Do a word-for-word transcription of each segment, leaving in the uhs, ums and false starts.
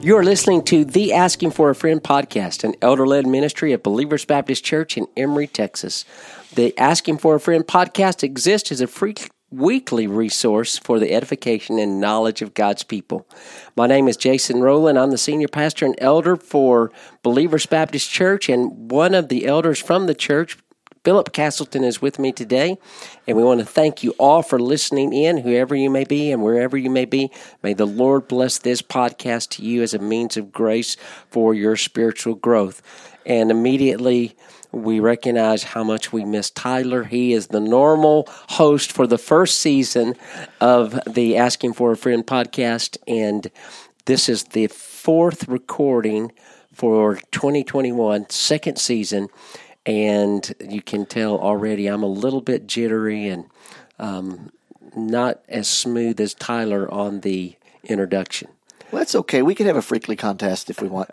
You are listening to the Asking for a Friend podcast, an elder-led ministry of Believers Baptist Church in Emory, Texas. The Asking for a Friend podcast exists as a free weekly resource for the edification and knowledge of God's people. My name is Jason Rowland. I'm the senior pastor and elder for Believers Baptist Church, and one of the elders from the church, Philip Castleton, is with me today, and we want to thank you all for listening in, whoever you may be and wherever you may be. May the Lord bless this podcast to you as a means of grace for your spiritual growth. And immediately, we recognize how much we miss Tyler. He is the normal host for the first season of the Asking for a Friend podcast, and this is the fourth recording for twenty twenty-one, second season. And you can tell already I'm a little bit jittery and um, not as smooth as Tyler on the introduction. Well, that's okay. We can have a Freakly contest if we want.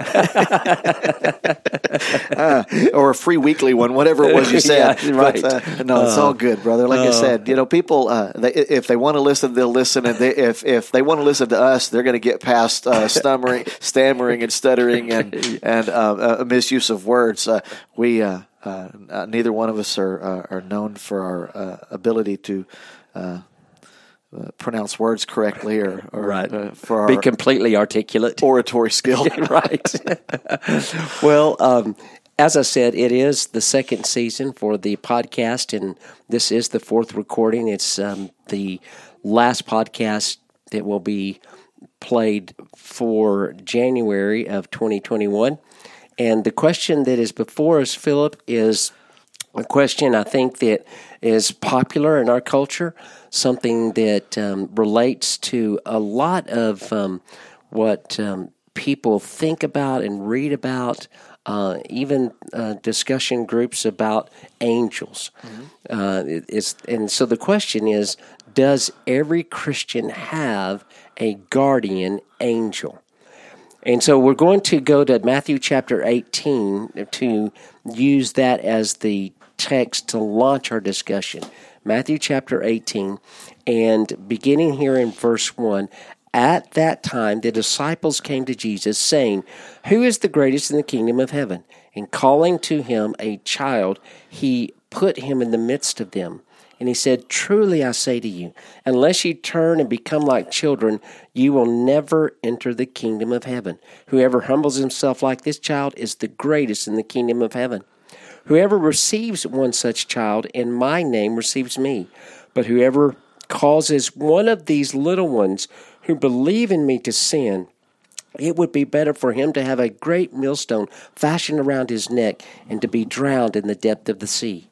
uh, or a free weekly one, whatever it was you said. Yeah, right. But, uh, no, it's uh, all good, brother. Like uh, I said, you know, people, uh, they, if they want to listen, they'll listen. And they, if, if they want to listen to us, they're going to get past uh, stammering, stammering and stuttering and, and uh, uh, misuse of words. Uh, we... Uh, Uh, uh, neither one of us are uh, are known for our uh, ability to uh, uh, pronounce words correctly or, or right. uh, for our be completely articulate oratory skill. Right. Well, um, as I said, it is the second season for the podcast, and this is the fourth recording. It's um, the last podcast that will be played for January of twenty twenty-one. And the question that is before us, Philip, is a question I think that is popular in our culture, something that um, relates to a lot of um, what um, people think about and read about, uh, even uh, discussion groups about angels. Mm-hmm. Uh, it, it's, and so the question is, does every Christian have a guardian angel? And so we're going to go to Matthew chapter eighteen to use that as the text to launch our discussion. Matthew chapter eighteen, and beginning here in verse one, at that time the disciples came to Jesus, saying, "Who is the greatest in the kingdom of heaven?" And calling to him a child, he put him in the midst of them. And he said, "Truly I say to you, unless you turn and become like children, you will never enter the kingdom of heaven. Whoever humbles himself like this child is the greatest in the kingdom of heaven. Whoever receives one such child in my name receives me. But whoever causes one of these little ones who believe in me to sin, it would be better for him to have a great millstone fashioned around his neck and to be drowned in the depth of the sea.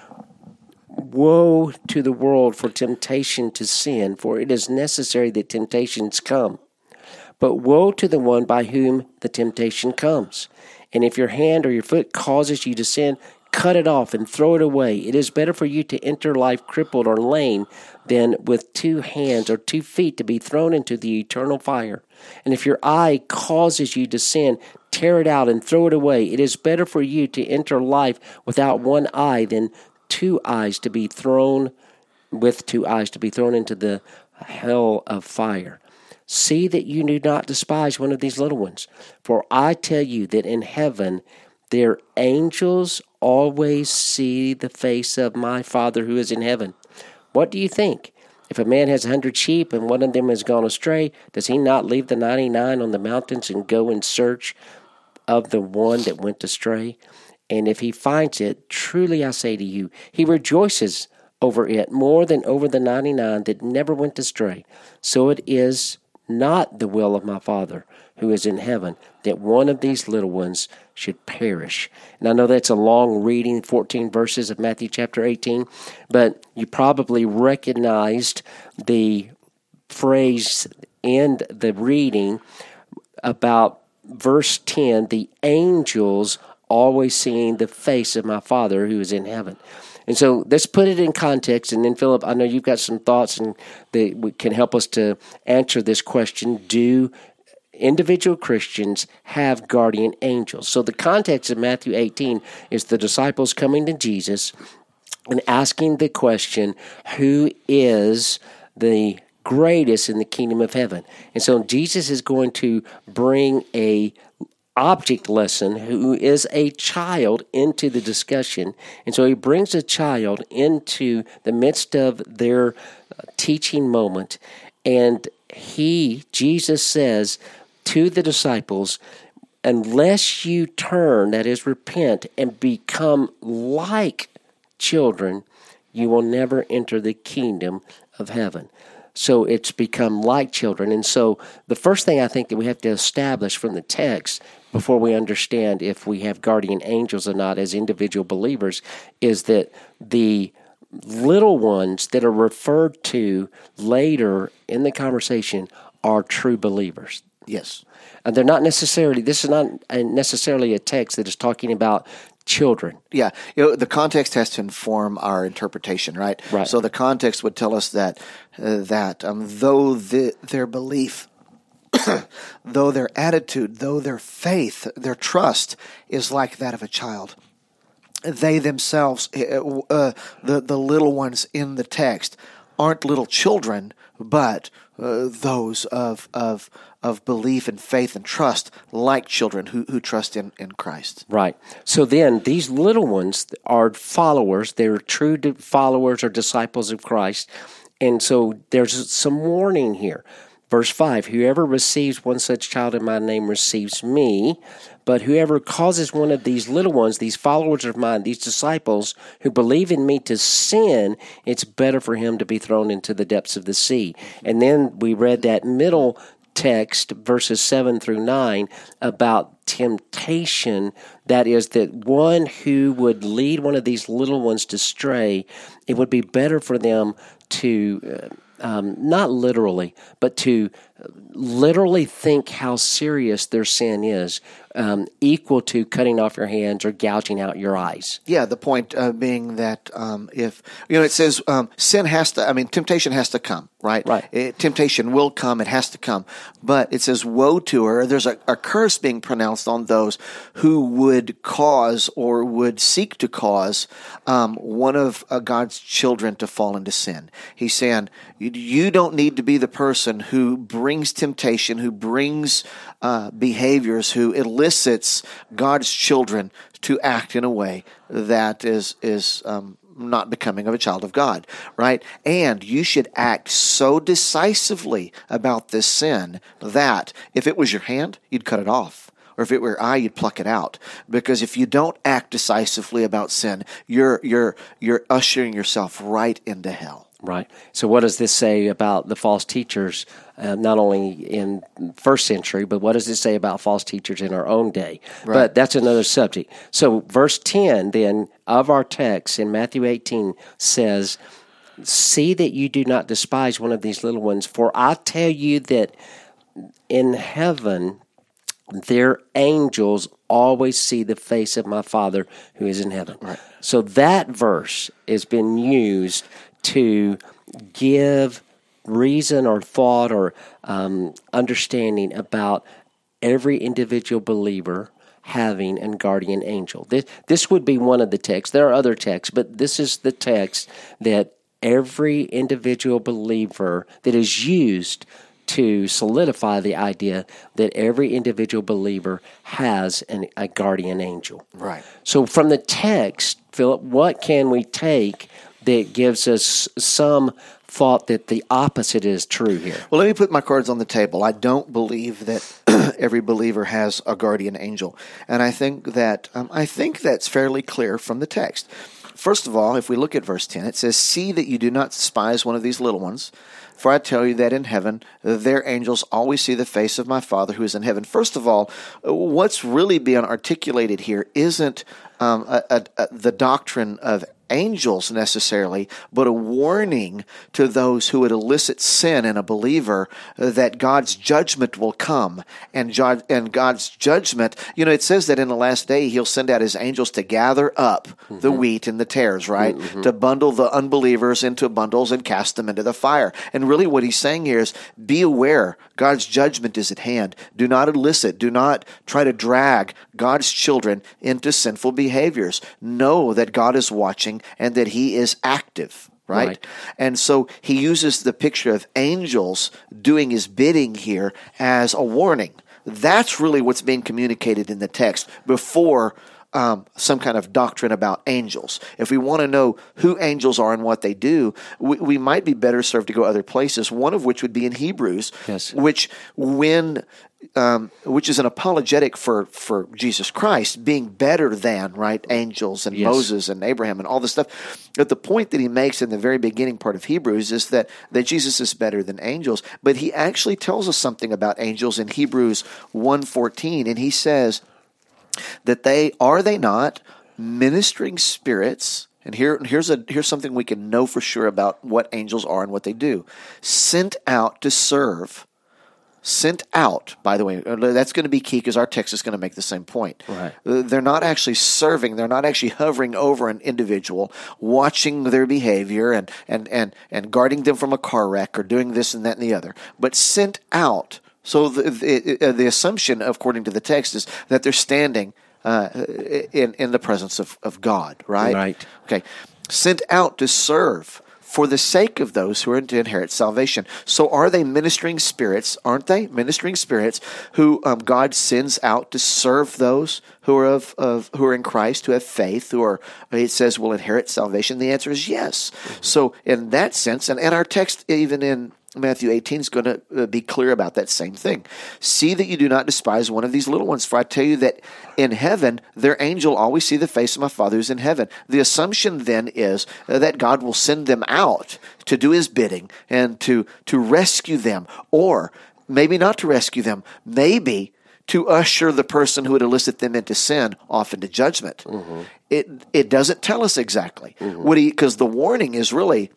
Woe to the world for temptation to sin, for it is necessary that temptations come. But woe to the one by whom the temptation comes. And if your hand or your foot causes you to sin, cut it off and throw it away. It is better for you to enter life crippled or lame than with two hands or two feet to be thrown into the eternal fire. And if your eye causes you to sin, tear it out and throw it away. It is better for you to enter life without one eye than two eyes to be thrown, with two eyes to be thrown into the hell of fire. See that you do not despise one of these little ones. For I tell you that in heaven their angels always see the face of my Father who is in heaven. What do you think? If a man has a hundred sheep and one of them has gone astray, does he not leave the ninety-nine on the mountains and go in search of the one that went astray? And if he finds it, truly I say to you, he rejoices over it more than over the ninety-nine that never went astray. So it is not the will of my Father who is in heaven that one of these little ones should perish." And I know that's a long reading, fourteen verses of Matthew chapter eighteen, but you probably recognized the phrase in the reading about verse ten, the angels always seeing the face of my Father who is in heaven. And so let's put it in context. And then, Philip, I know you've got some thoughts and that can help us to answer this question. Do individual Christians have guardian angels? So the context of Matthew eighteen is the disciples coming to Jesus and asking the question, who is the greatest in the kingdom of heaven. And so Jesus is going to bring a object lesson who is a child into the discussion. And so he brings a child into the midst of their teaching moment. And he, Jesus says to the disciples, unless you turn, that is repent, and become like children, you will never enter the kingdom of heaven. So it's become like children. And so the first thing I think that we have to establish from the text before we understand if we have guardian angels or not as individual believers is that the little ones that are referred to later in the conversation are true believers. Yes. And they're not necessarily, this is not necessarily a text that is talking about children. Yeah, you know, the context has to inform our interpretation, right? Right. So the context would tell us that uh, that um, though the, their belief, though their attitude, though their faith, their trust is like that of a child, they themselves, uh, uh, the the little ones in the text, aren't little children, but uh, those of of of belief and faith and trust, like children who, who trust in, in Christ. Right. So then these little ones are followers. They're true followers or disciples of Christ. And so there's some warning here. Verse five, whoever receives one such child in my name receives me, but whoever causes one of these little ones, these followers of mine, these disciples who believe in me to sin, it's better for him to be thrown into the depths of the sea. And then we read that middle text, verses seven through nine, about temptation. That is that one who would lead one of these little ones to stray, it would be better for them to... Uh, Um, not literally, but to literally think how serious their sin is, um, equal to cutting off your hands or gouging out your eyes. Yeah, the point uh, being that um, if, you know, it says um, sin has to, I mean, temptation has to come, right? Right. It, temptation will come, it has to come. But it says, woe to her. There's a, a curse being pronounced on those who would cause or would seek to cause um, one of uh, God's children to fall into sin. He's saying, you, you don't need to be the person who brings temptation, who brings uh, behaviors, who elicits God's children to act in a way that is is um, not becoming of a child of God, right? And you should act so decisively about this sin that if it was your hand, you'd cut it off. Or if it were your eye, you'd pluck it out. Because if you don't act decisively about sin, you're you're you're ushering yourself right into hell. Right. So what does this say about the false teachers, uh, not only in first century, but what does it say about false teachers in our own day? Right. But that's another subject. So verse ten then of our text in Matthew eighteen says, see that you do not despise one of these little ones, for I tell you that in heaven their angels always see the face of my Father who is in heaven. Right. So that verse has been used to give reason or thought or um, understanding about every individual believer having a guardian angel. This, this would be one of the texts. There are other texts, but this is the text that every individual believer that is used to solidify the idea that every individual believer has an, a guardian angel. Right. So from the text, Philip, what can we take that gives us some thought that the opposite is true here? Well, let me put my cards on the table. I don't believe that every believer has a guardian angel, and I think that um, I think that's fairly clear from the text. First of all, if we look at verse ten, it says, "See that you do not despise one of these little ones, for I tell you that in heaven their angels always see the face of my Father who is in heaven." First of all, what's really being articulated here isn't um, a, a, a, the doctrine of angels necessarily, but a warning to those who would elicit sin in a believer that God's judgment will come. And, ju- and God's judgment, you know, it says that in the last day he'll send out his angels to gather up mm-hmm. the wheat and the tares, right? Mm-hmm. To bundle the unbelievers into bundles and cast them into the fire. And really what he's saying here is, be aware, God's judgment is at hand. Do not elicit, do not try to drag God's children into sinful behaviors. Know that God is watching and that he is active. right? Right. And so he uses the picture of angels doing his bidding here as a warning. That's really what's being communicated in the text before um, some kind of doctrine about angels. If we want to know who angels are and what they do, we, we might be better served to go other places, one of which would be in Hebrews, Yes. which when um, which is an apologetic for, for Jesus Christ being better than, right, angels and Yes. Moses and Abraham and all this stuff. But the point that he makes in the very beginning part of Hebrews is that, that Jesus is better than angels. But he actually tells us something about angels in Hebrews one fourteen, and he says that they, are they not ministering spirits? And here, here's a here's something we can know for sure about what angels are and what they do. Sent out to serve. Sent out, by the way, that's going to be key because our text is going to make the same point. Right. They're not actually serving. They're not actually hovering over an individual, watching their behavior and, and, and, and guarding them from a car wreck or doing this and that and the other. But sent out. So the, the, the assumption, according to the text, is that they're standing uh, in, in the presence of, of God, right? Right. Okay. Sent out to serve for the sake of those who are to inherit salvation. So are they ministering spirits, aren't they? Ministering spirits who um, God sends out to serve those who are of, of who are in Christ, who have faith, who are, it says, will inherit salvation? The answer is yes. Mm-hmm. So in that sense, and, and our text even in Matthew eighteen is going to be clear about that same thing. See that you do not despise one of these little ones, for I tell you that in heaven, their angel always see the face of my Father who's in heaven. The assumption then is that God will send them out to do his bidding and to, to rescue them, or maybe not to rescue them, maybe to usher the person who would elicit them into sin off into judgment. Mm-hmm. It it doesn't tell us exactly. Mm-hmm. What he, because the warning is really,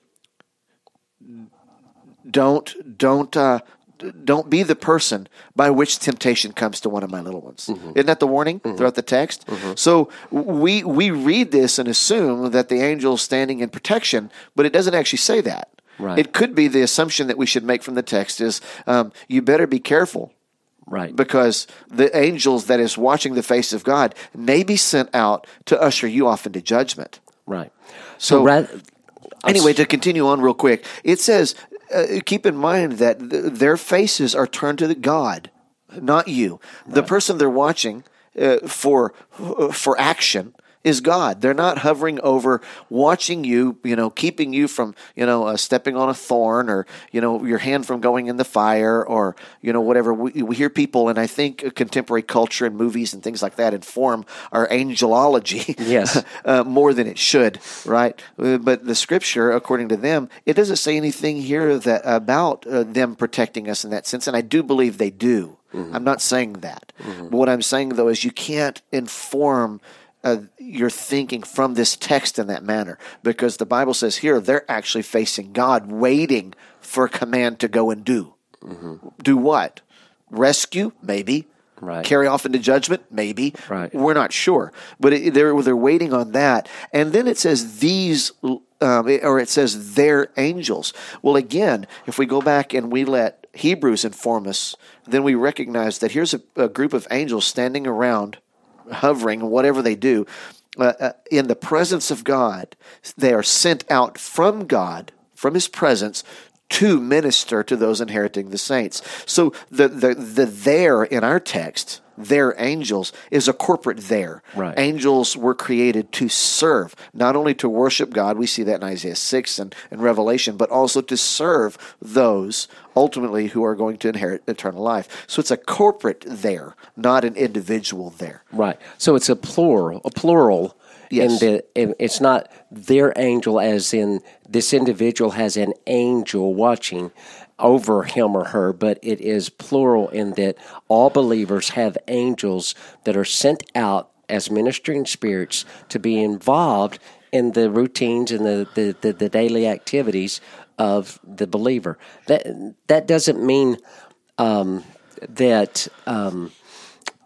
Don't don't uh, don't be the person by which temptation comes to one of my little ones. Mm-hmm. Isn't that the warning mm-hmm. throughout the text? Mm-hmm. So we we read this and assume that the angel's standing in protection, but it doesn't actually say that. Right. It could be the assumption that we should make from the text is um, you better be careful. Right. Because the angels that is watching the face of God may be sent out to usher you off into judgment. Right. So, so rather, anyway, to continue on real quick, it says, uh, keep in mind that th- their faces are turned to the God, not you. Right. The person they're watching uh, for uh, for action is God. They're not hovering over, watching you, you know, keeping you from, you know, uh, stepping on a thorn or, you know, your hand from going in the fire or, you know, whatever. We, we hear people, and I think contemporary culture and movies and things like that inform our angelology yes. uh, more than it should, right? Uh, but the Scripture, according to them, it doesn't say anything here that about uh, them protecting us in that sense, and I do believe they do. Mm-hmm. I'm not saying that. Mm-hmm. But what I'm saying, though, is you can't inform Uh, your thinking from this text in that manner, because the Bible says here they're actually facing God, waiting for a command to go and do. Mm-hmm. Do what? Rescue? Maybe. Right. Carry off into judgment? Maybe. Right. We're not sure. But it, they're, they're waiting on that. And then it says these, um, or it says their angels. Well, again, if we go back and we let Hebrews inform us, then we recognize that here's a, a group of angels standing around, hovering, whatever they do, uh, uh, in the presence of God. They are sent out from God, from his presence, to minister to those inheriting the saints. So the the the there in our text, their angels, is a corporate there. Right. Angels were created to serve, not only to worship God, we see that in Isaiah six and, and Revelation, but also to serve those ultimately who are going to inherit eternal life. So it's a corporate there, not an individual there. Right. So it's a plural, a plural. Yes. And it's not their angel as in this individual has an angel watching over him or her, but it is plural in that all believers have angels that are sent out as ministering spirits to be involved in the routines and the, the, the, the daily activities of the believer. That that doesn't mean um, that um,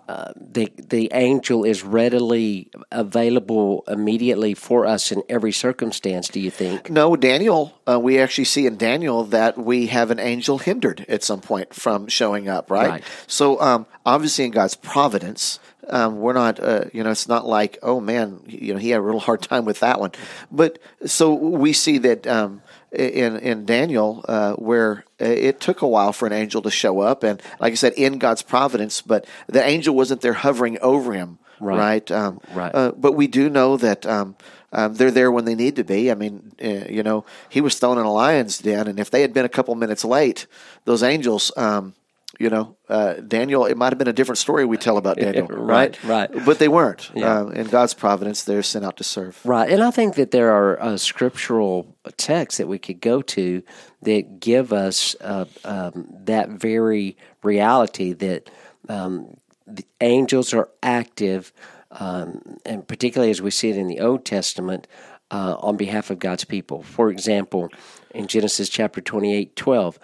uh, the the angel is readily available immediately for us in every circumstance, do you think? No, Daniel, uh, we actually see in Daniel that we have an angel hindered at some point from showing up, right? Right. So um, obviously in God's providence, um, we're not, uh, you know, it's not like, oh man, you know, he had a real hard time with that one. But so we see that um, in in Daniel uh, where it took a while for an angel to show up, and like I said, in God's providence, but the angel wasn't there hovering over him, right? Right. Um, right. Uh, but we do know that um, um, they're there when they need to be. I mean, uh, you know, he was thrown in a lion's den, and if they had been a couple minutes late, those angels, um, you know, uh, Daniel, it might have been a different story we tell about Daniel, right, right? right. But they weren't. Yeah. Uh, in God's providence, they're sent out to serve. Right, and I think that there are uh, scriptural texts that we could go to that give us uh, um, that very reality that um, the angels are active, um, and particularly as we see it in the Old Testament, uh, on behalf of God's people. For example, in Genesis chapter twenty-eight, twelve,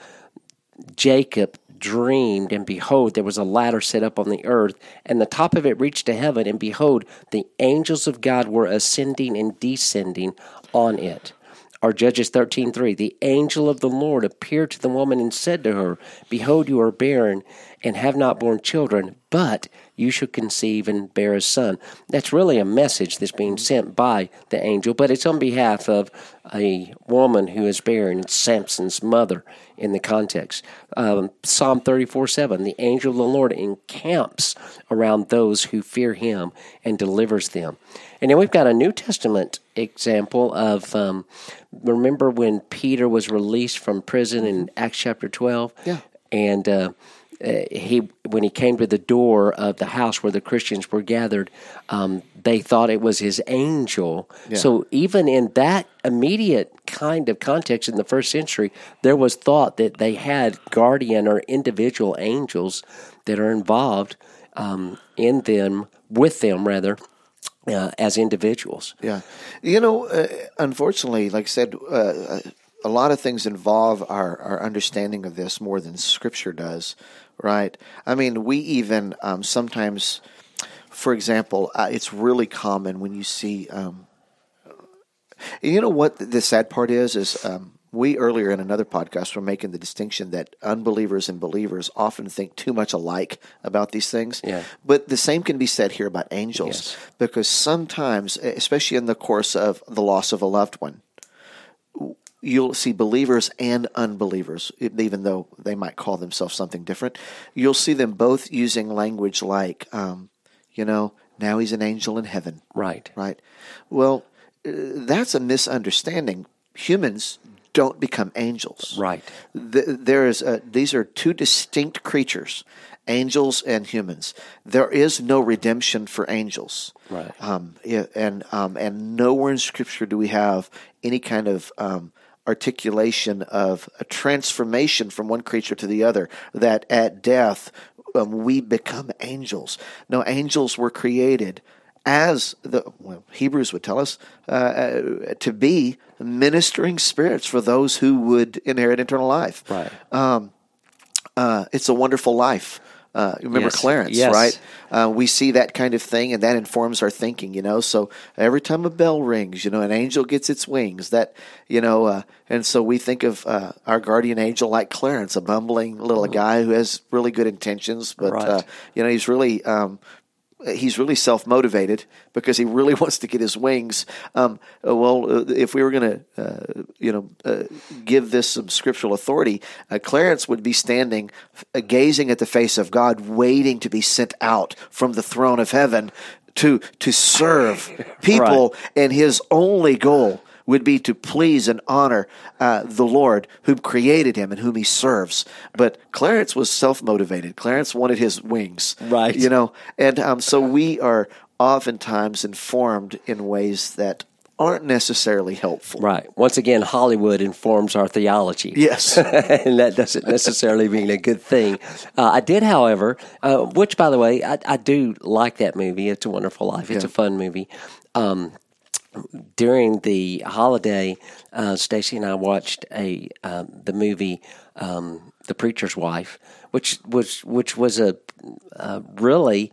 Jacob dreamed, and behold, there was a ladder set up on the earth, and the top of it reached to heaven, and behold, the angels of God were ascending and descending on it. Or Judges thirteen three, the angel of the Lord appeared to the woman and said to her, behold, you are barren and have not borne children, but you shall conceive and bear a son. That's really a message that's being sent by the angel, but it's on behalf of a woman who is barren. It's Samson's mother in the context. Um, Psalm thirty-four seven, the angel of the Lord encamps around those who fear him and delivers them. And then we've got a New Testament example of, um, remember when Peter was released from prison in Acts chapter twelve? Yeah. And uh, uh, he, when he came to the door of the house where the Christians were gathered, um, they thought it was his angel. Yeah. So even in that immediate kind of context in the first century, there was thought that they had guardian or individual angels that are involved um, in them, with them rather, uh, as individuals. Yeah. You know, uh, unfortunately, like I said, uh, a lot of things involve our, our understanding of this more than Scripture does, right? I mean, we even um, sometimes, for example, uh, it's really common when you see, um, you know what the sad part is, is um, we earlier in another podcast were making the distinction that unbelievers and believers often think too much alike about these things. Yeah. But the same can be said here about angels, Yes. because sometimes, especially in the course of the loss of a loved one, you'll see believers and unbelievers, even though they might call themselves something different. You'll see them both using language like, um, you know, now he's an angel in heaven. Right. Right. Well, uh, that's a misunderstanding. Humans don't become angels. Right. Th- There is a, these are two distinct creatures, angels and humans. There is no redemption for angels. Right. Um, yeah, and um, and nowhere in Scripture do we have any kind of um, articulation of a transformation from one creature to the other, that at death um, we become angels. No, angels were created as the well, Hebrews would tell us, uh, uh, to be ministering spirits for those who would inherit eternal life. Right. Um, uh, it's a wonderful life. Uh, remember Yes. Clarence, Yes. right? Uh, we see that kind of thing, and that informs our thinking, you know. So every time a bell rings, you know, an angel gets its wings. That, you know, uh, and so we think of uh, our guardian angel like Clarence, a bumbling little guy who has really good intentions, but Right. uh, you know, he's really um, he's really self-motivated because he really wants to get his wings. Um, well, uh, if we were going to, uh, you know, uh, give this some scriptural authority, uh, Clarence would be standing, uh, gazing at the face of God, waiting to be sent out from the throne of heaven to to serve people, Right. and his only goal would be to please and honor uh, the Lord who created him and whom he serves. But Clarence was self-motivated. Clarence wanted his wings. Right. You know, and um, so we are oftentimes informed in ways that aren't necessarily helpful. Right. Once again, Hollywood informs our theology. Yes. And that doesn't necessarily mean a good thing. Uh, I did, however, uh, which, by the way, I, I do like that movie. It's a Wonderful Life. It's Yeah. a fun movie. Um, during the holiday, uh, Stacy and I watched a uh, the movie um, The Preacher's Wife, which was which was a uh, really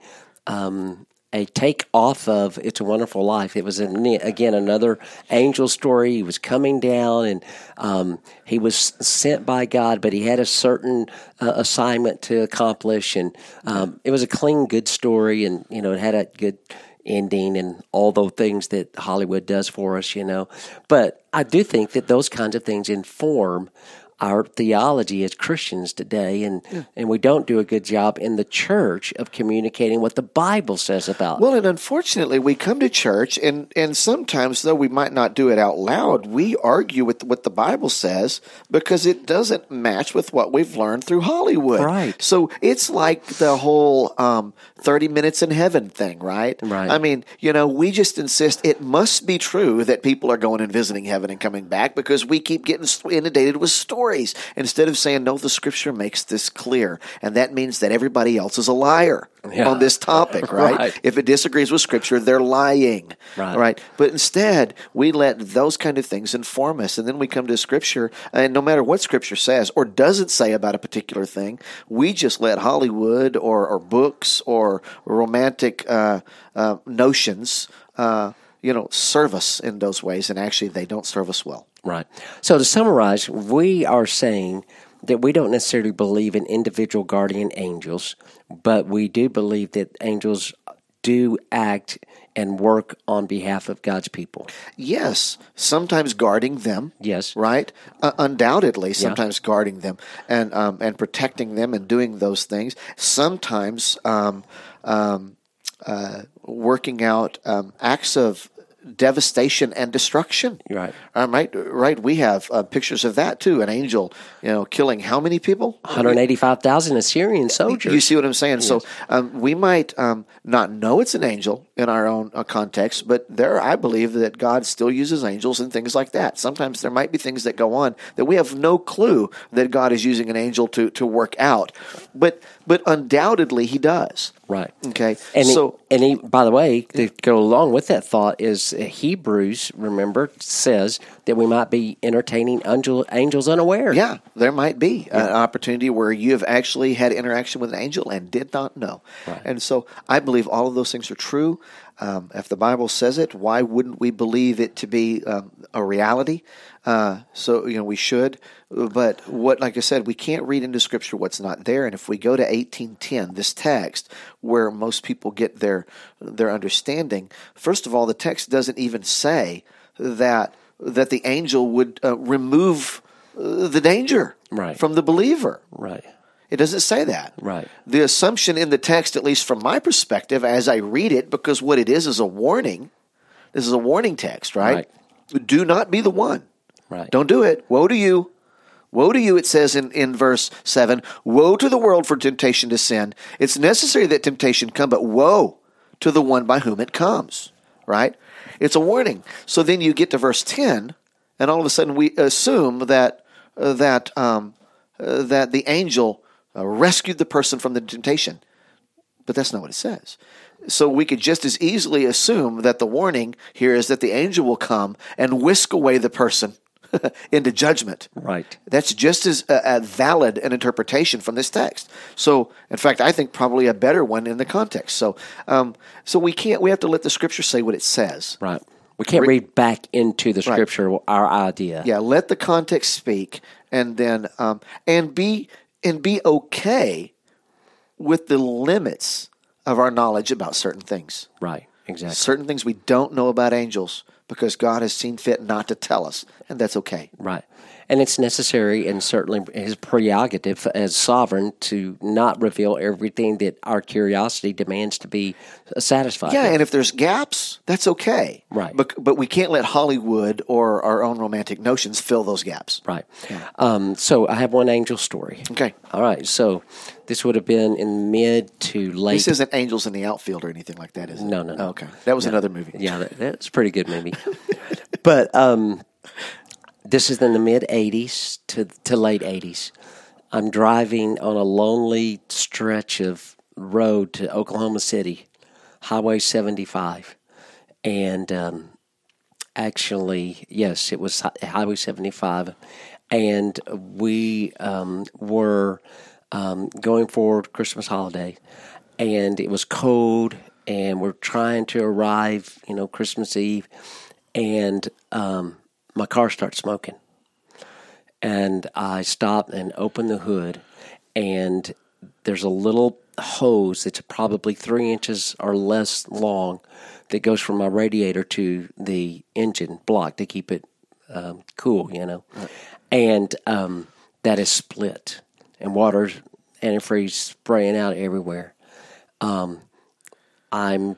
um, a take off of It's a Wonderful Life. It was, an, again, another angel story. He was coming down, and um, he was sent by God, but he had a certain uh, assignment to accomplish, and um, it was a clean, good story, and, you know, it had a good ending and all those things that Hollywood does for us, you know. But I do think that those kinds of things inform our theology as Christians today, and, yeah. and we don't do a good job in the church of communicating what the Bible says about. Well, and unfortunately, we come to church, and, and sometimes, though we might not do it out loud, we argue with what the Bible says because it doesn't match with what we've learned through Hollywood. Right. So it's like the whole um, thirty minutes in heaven thing, right? Right. I mean, you know, we just insist it must be true that people are going and visiting heaven and coming back because we keep getting inundated with stories. Instead of saying, no, the Scripture makes this clear, and that means that everybody else is a liar yeah. on this topic, right? right? If it disagrees with Scripture, they're lying, right. right? But instead, we let those kind of things inform us, and then we come to Scripture, and no matter what Scripture says or doesn't say about a particular thing, we just let Hollywood or, or books or romantic uh, uh, notions uh, you know, serve us in those ways, and actually they don't serve us well. Right. So to summarize, we are saying that we don't necessarily believe in individual guardian angels, but we do believe that angels do act and work on behalf of God's people. Yes, sometimes guarding them. Yes. Right? Uh, undoubtedly, sometimes yeah. guarding them and um, and protecting them and doing those things. Sometimes um, um, uh, working out um, acts of devastation and destruction. Right. Um, right. Right. We have uh, pictures of that too. An angel, you know, killing how many people? one hundred eighty-five thousand Assyrian soldiers. You see what I'm saying? Yes. So um, we might um, not know it's an angel in our own uh, context, but there, I believe that God still uses angels and things like that. Sometimes there might be things that go on that we have no clue that God is using an angel to to work out, but but undoubtedly He does. Right. Okay. And so, he, and he, by the way, to go along with that thought is Hebrews, remember, says that we might be entertaining angel, angels unaware. Yeah, there might be yeah. an opportunity where you have actually had interaction with an angel and did not know. Right. And so I believe all of those things are true. Um, if the Bible says it, why wouldn't we believe it to be um, a reality? Uh, so, you know, we should. But what, like I said, we can't read into Scripture what's not there. And if we go to eighteen ten, this text, where most people get their their understanding, first of all, the text doesn't even say that that the angel would uh, remove uh, the danger right. from the believer. Right. It doesn't say that. Right. The assumption in the text, at least from my perspective, as I read it, because what it is is a warning. This is a warning text, right? right. Do not be the one. Right. Don't do it. Woe to you. Woe to you, it says in, in verse seven. Woe to the world for temptation to sin. It's necessary that temptation come, but woe to the one by whom it comes, right? It's a warning. So then you get to verse ten, and all of a sudden we assume that uh, that um, uh, that the angel uh, rescued the person from the temptation. But that's not what it says. So we could just as easily assume that the warning here is that the angel will come and whisk away the person into judgment. Right. That's just as uh, uh, valid an interpretation from this text. So, in fact, I think probably a better one in the context. So, um, so we can't. We have to let the Scripture say what it says. Right. We can't Re- read back into the Scripture right. our idea. Yeah. Let the context speak, and then um, and be and be okay with the limits of our knowledge about certain things. Right. Exactly. Certain things we don't know about angels because God has seen fit not to tell us, and that's okay. Right. And it's necessary and certainly his prerogative as sovereign to not reveal everything that our curiosity demands to be satisfied. Yeah, with. And if there's gaps, that's okay. Right. But, but we can't let Hollywood or our own romantic notions fill those gaps. Right. Yeah. Um, so I have one angel story. Okay. All right. So this would have been in mid to late. This isn't Angels in the Outfield or anything like that, is it? No, no, no. Oh, okay. That was no. another movie. Yeah, that, that's a pretty good movie. But um, this is in the mid-eighties to, to late eighties. I'm driving on a lonely stretch of road to Oklahoma City, Highway seventy-five. And um, actually, yes, it was Highway seventy-five. And we um, were um, going for Christmas holiday. and it was cold, and we're trying to arrive, you know, Christmas Eve, and um, my car starts smoking. And I stop and open the hood, and there's a little hose that's probably three inches or less long that goes from my radiator to the engine block to keep it um, cool, you know. Right. And um, that is split, and water, antifreeze spraying out everywhere. Um, I'm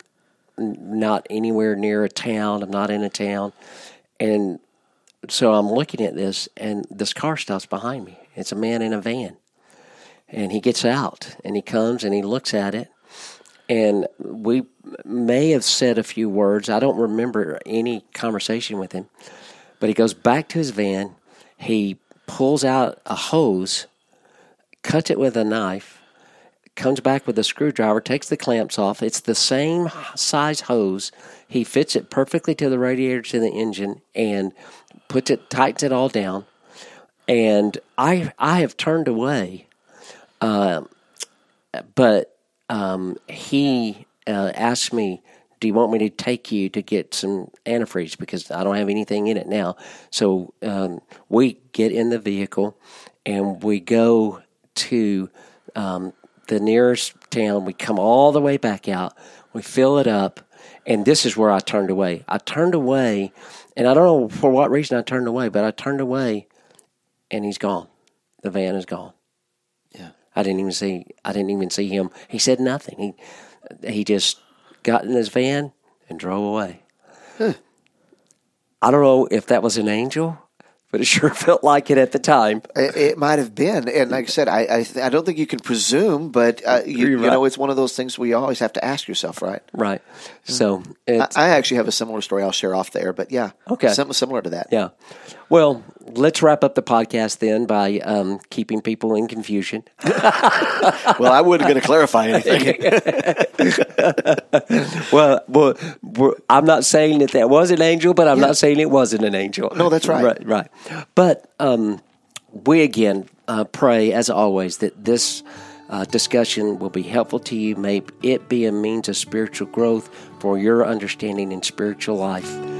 not anywhere near a town. I'm not in a town. And so I'm looking at this, and this car stops behind me. It's a man in a van. And he gets out, and he comes, and he looks at it. And we may have said a few words. I don't remember any conversation with him. But he goes back to his van. He pulls out a hose, cuts it with a knife, comes back with a screwdriver, takes the clamps off. It's the same size hose. He fits it perfectly to the radiator, to the engine, and puts it, tightens it all down. And I I have turned away, uh, but um, he uh, asked me, do you want me to take you to get some antifreeze? Because I don't have anything in it now. So um, we get in the vehicle, and we go to um, the nearest town. We come all the way back out. We fill it up, and this is where I turned away. I turned away, and I don't know for what reason I turned away, but I turned away, and he's gone. The van is gone. Yeah, I didn't even see. I didn't even see him. He said nothing. He he just got in his van and drove away. Huh. I don't know if that was an angel, but it sure felt like it at the time. It, it might have been, and like I said, I I, th- I don't think you can presume, but uh, you, you know, it's one of those things we always have to ask yourself, right? Right. So I, I actually have a similar story I'll share off there, but yeah, okay, something similar to that. Yeah. Well, let's wrap up the podcast then by um, keeping people in confusion. Well, I wasn't going to clarify anything. well, well, we're, I'm not saying that that was an angel, but I'm yeah. not saying it wasn't an angel. No, that's right. Right, right. But um, we, again, uh, pray, as always, that this uh, discussion will be helpful to you. May it be a means of spiritual growth for your understanding in spiritual life.